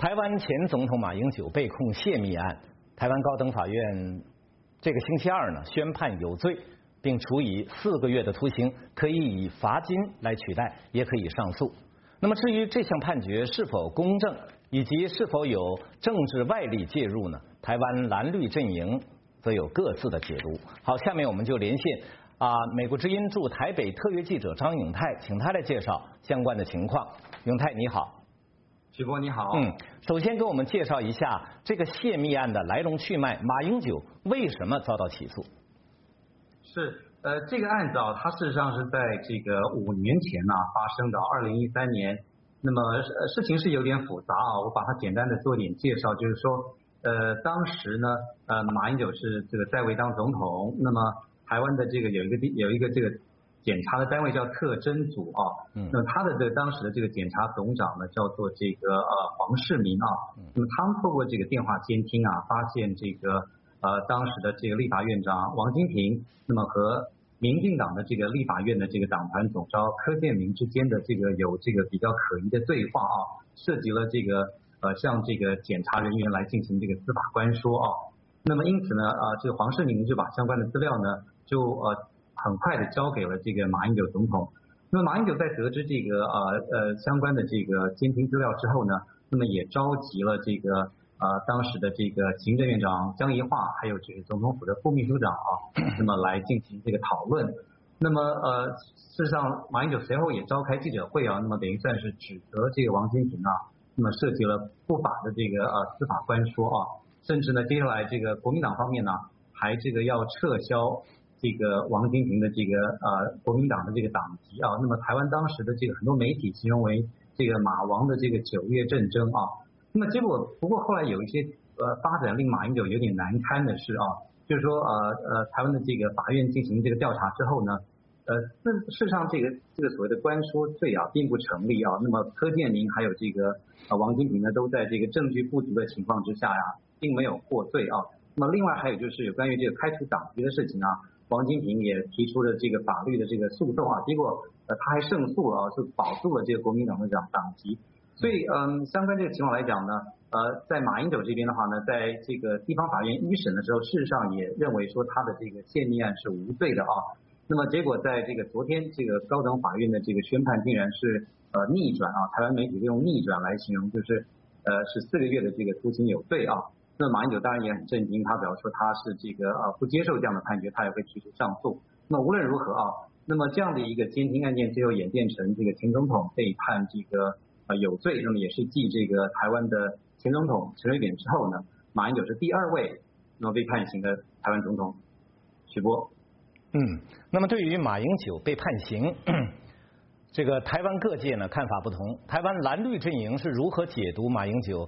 台湾前总统马英九被控泄密案，台湾高等法院这个星期二呢宣判有罪，并处以4个月的徒刑，可以以罚金来取代，也可以上诉。那么至于这项判决是否公正，以及是否有政治外力介入呢？台湾蓝绿阵营则有各自的解读。好，下面我们就连线美国之音驻台北特约记者张永泰，请他来介绍相关的情况。永泰你好。 徐波你好。 首先给我们介绍一下这个泄密案的来龙去脉，马英九为什么遭到起诉？ 是，这个案子它事实上是在这个5年前发生的，2013年。那么事情是有点复杂我把它简单的做点介绍，就是说，当时呢，马英九是这个在位当总统，那么台湾的这个有一个这个检察的单位叫特侦组那么他的这个当时的这个检察总长呢叫做这个黄世明那么他们透过这个电话监听发现这个当时的这个立法院长王金平，那么和民进党的这个立法院的这个党团总召柯建铭之间的这个有这个比较可疑的对话涉及了这个向这个检察人员来进行这个司法官说那么因此呢这个黄世明就把相关的资料呢就很快的交给了这个马英九总统。那么马英九在得知这个相关的这个监听资料之后呢，那么也召集了这个当时的这个行政院长江宜桦，还有这个总统府的副秘书长那么来进行这个讨论。那么事实上马英九随后也召开记者会那么等于算是指责这个王金平那么涉及了不法的这个司法官说甚至呢接下来这个国民党方面呢还这个要撤销这个王金平的这个国民党的这个党籍那么台湾当时的这个很多媒体形容为这个马王的这个9月战争那么不过后来有一些发展令马英九有点难堪的是就是说台湾的这个法院进行这个调查之后呢事实上这个所谓的官说罪并不成立那么柯建铭还有这个王金平呢都在这个证据不足的情况之下并没有获罪那么另外还有就是有关于这个开除党籍的事情王金平也提出了这个法律的这个诉讼结果他还胜诉了就保住了这个国民党的党籍。所以相关这个情况来讲呢在马英九这边的话呢，在这个地方法院一审的时候，事实上也认为说他的这个泄密案是无罪的那么结果在这个昨天这个高等法院的这个宣判竟然是逆转台湾媒体用逆转来形容，就是是4个月的这个徒刑有罪那么马英九当然也很震惊，他表示说他是这个不接受这样的判决，他也会提出上诉。那么无论如何那么这样的一个监听案件最后演变成这个前总统被判这个有罪，那么也是继这个台湾的前总统陈水扁之后呢，马英九是第2位那么被判刑的台湾总统。徐波。 那么对于马英九被判刑，这个台湾各界呢看法不同。台湾蓝绿阵营是如何解读马英九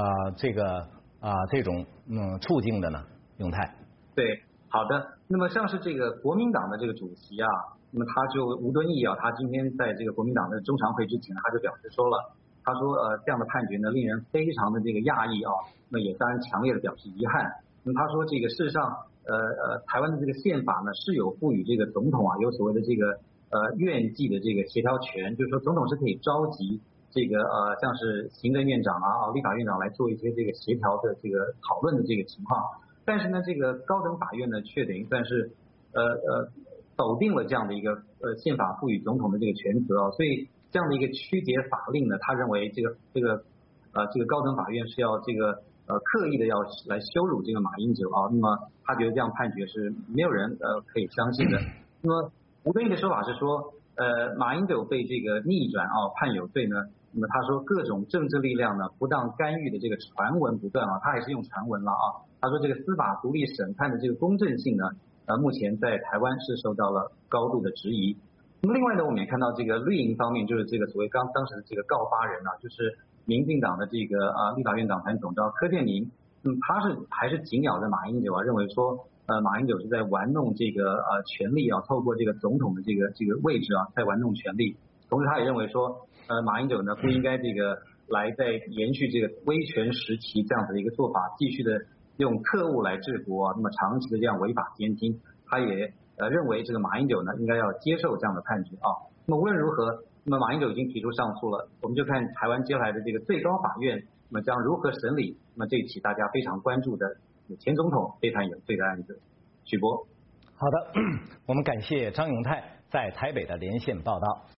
这种处境的呢？永泰。 对，好的。那么像是这个国民党的这个主席那么他就吴敦义他今天在这个国民党的中常会之前他就表示说了，他说这样的判决呢令人非常的这个讶异那么也当然强烈的表示遗憾。那么他说这个事实上台湾的这个宪法呢是有赋予这个总统有所谓的这个院际的这个协调权，就是说总统是可以召集这个像是行政院长立法院长来做一些这个协调的这个讨论的这个情况。但是呢这个高等法院呢却等于算是否定了这样的一个宪法赋予总统的这个权责所以这样的一个曲解法令呢，他认为这个高等法院是要这个刻意的要来羞辱这个马英九那么他觉得这样判决是没有人可以相信的。那么吴敦义的说法是说马英九被这个逆转判有罪呢，那么他说各种政治力量呢不当干预的这个传闻不断他还是用传闻了他说这个司法独立审判的这个公正性呢目前在台湾是受到了高度的质疑。那么另外呢我们也看到这个绿营方面，就是这个所谓当时的这个告发人就是民进党的这个立法院党团总召柯建铭，他还是紧咬着马英九认为说马英九是在玩弄这个权力透过这个总统的这个位置在玩弄权力。同时他也认为说马英九呢不应该这个来再延续这个威权时期这样子的一个做法，继续的用特务来治国那么长期的这样违法监听。他也认为这个马英九呢应该要接受这样的判决那么无论如何， 那么马英九已经提出上诉了，我们就看台湾接下来的这个最高法院，那么将如何审理那么这起大家非常关注的前总统被判有罪的案子。许波。 好的，我们感谢张永泰在台北的连线报道。